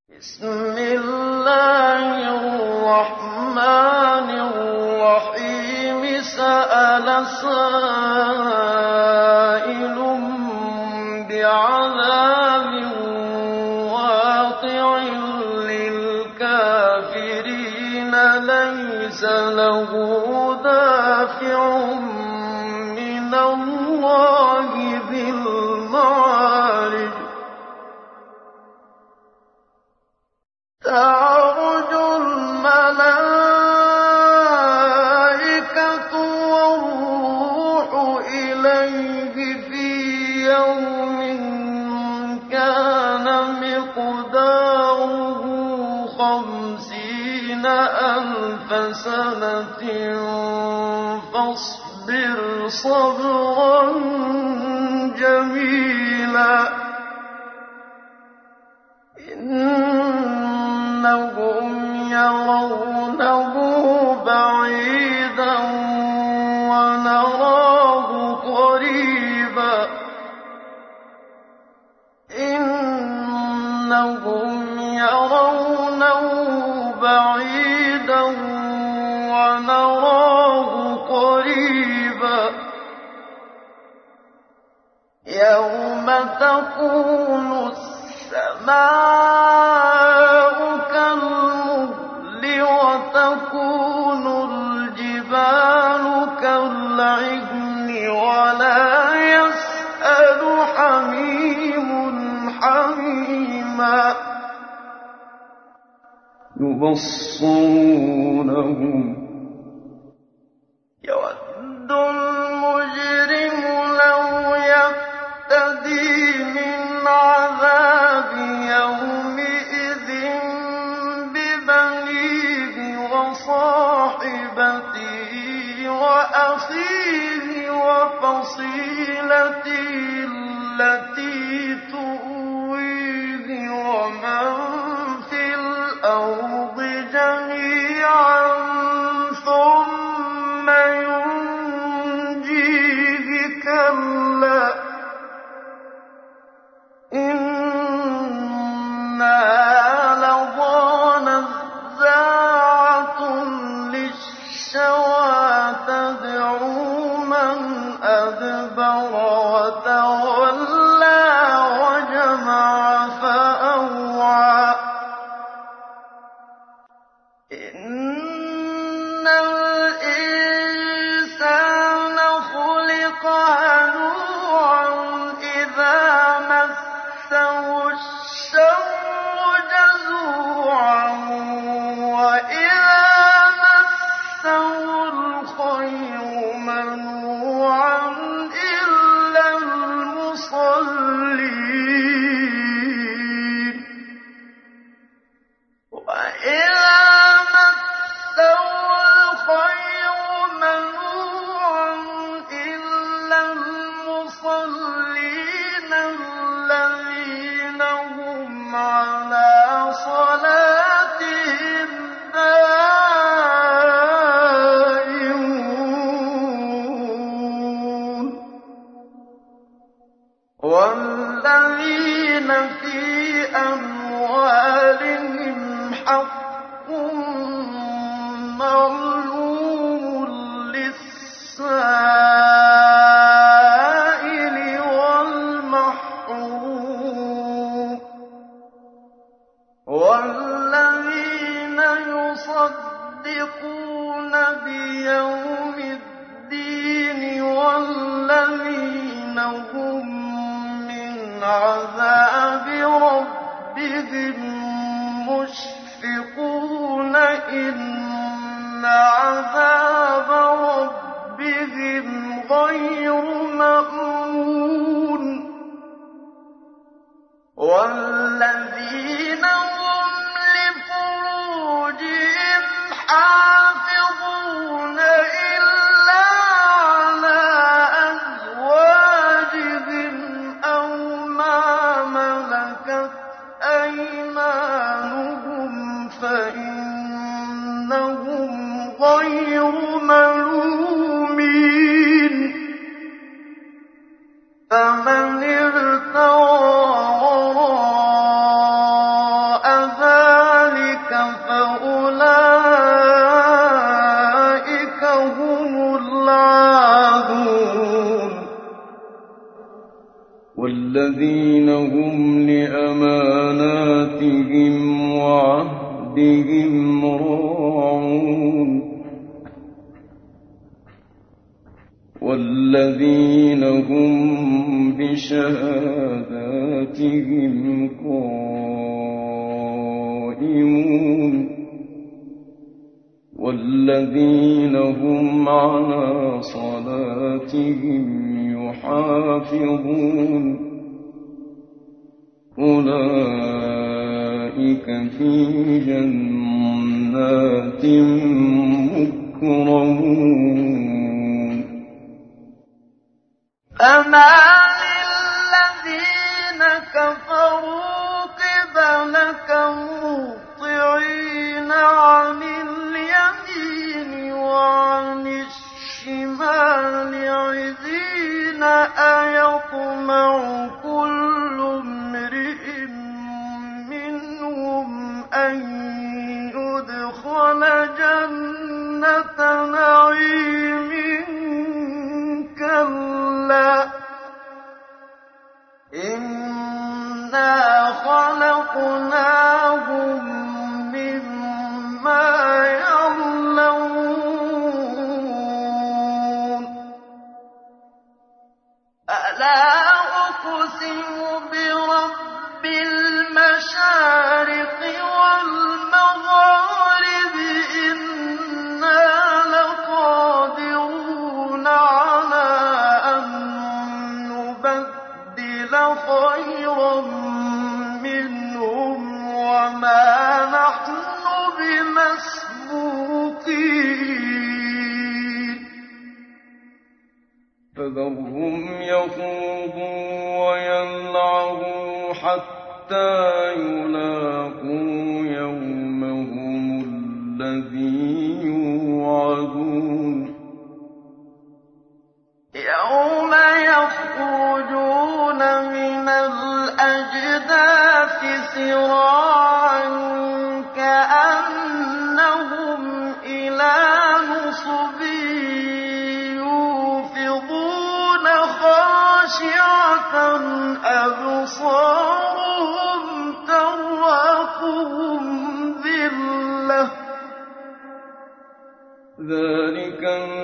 بسم الله الرحمن الرحيم سأل سائل بعذاب واقع للكافرين ليس له دافع من الله ذي المعارج تعرج الملائكة والروح إليه في يوم كان مقداره 50,000 سنة فاصبر صبرا جميلا إنهم يرونه بعيدا ونراه قريبا إنهم يرونه بعيدا ونراه قريبا يوم تكون السماء كالمهل وتكون الجبال كالعهن ولا يسأل حميم حميما يبصرونهم يود المجرم لو يفتدي من عذاب يومئذ ببنيه وصاحبته وأخيه وفصيلته التي تؤويه ومن في الأرض جميعا ثم ينجيه كلا إنها لظى نزاعة للشوى تدعو من أدبر وتولى وجمع فأوعى إن الإنسان خلق هلوعا إذا مسه الشر جزوعا وإذا مسه الخير منوعا إلا المصلين وإذا مسه الخير منوعا إلا المصلين الذين هم على صلاتهم دائمون والذين في أموالهم حق معلوم للسائل والمحروم والذين يصدقون بيوم الدين والذين هم من عذاب ربهم مشفقون إن عذاب ربهم غير مأمون والذين هم لفروجهم حافظون إلا على أزواجهم أو ما ملكت أيمانهم فإنهم غير ملومين فمن ابتغى وراء الذين هم على صلاتهم يحافظون أولئك في جنات مكرمون فما للذين كفروا قبلك مهطعين عن اليمين وعن الشمال عزين أيطمع كل امرئ منهم أن يدخل جنة نعيم كلا إنا خلقناهم مما يعلمون ألا أقسم برب المشارق والمغارب إنا لقادرون على أن نبدل خيرا منهم وما نحن بمسبوقين فذرهم يخوضوا ويلعبوا حتى يلاقوا يومهم الذي يوعدون يوم يخرجون من الأجداث سراعا كأنهم إلى نصب يوفضون خاشعة أبصارهم ترهقهم ذلة ذلك